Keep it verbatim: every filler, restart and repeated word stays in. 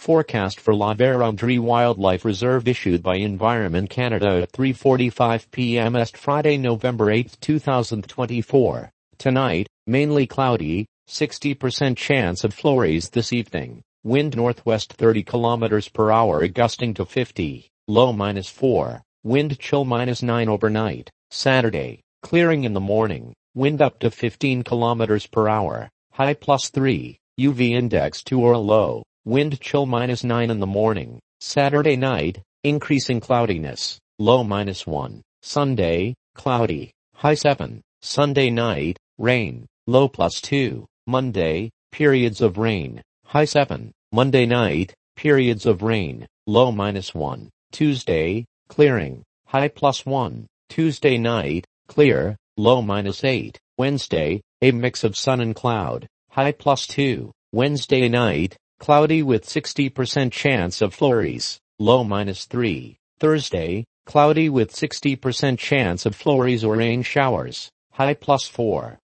Forecast for La Vérendrye Wildlife Reserve issued by Environment Canada at three forty-five p m Est Friday, November eighth, two thousand twenty-four. Tonight, mainly cloudy, sixty percent chance of flurries this evening. Wind northwest thirty kilometers per hour gusting to fifty, low minus four. Wind chill minus nine overnight. Saturday, clearing in the morning. Wind up to fifteen kilometers per hour. High plus three. U V index two or low. Wind chill minus nine in the morning. Saturday night, increasing cloudiness. Low minus one. Sunday, cloudy. High seven. Sunday night, rain. Low plus two. Monday, periods of rain. High seven. Monday night, periods of rain. Low minus one. Tuesday, clearing. High plus one. Tuesday night, clear. Low minus eight. Wednesday, a mix of sun and cloud. High plus two. Wednesday night, cloudy with sixty percent chance of flurries. Low minus three. Thursday, cloudy with sixty percent chance of flurries or rain showers. High plus four.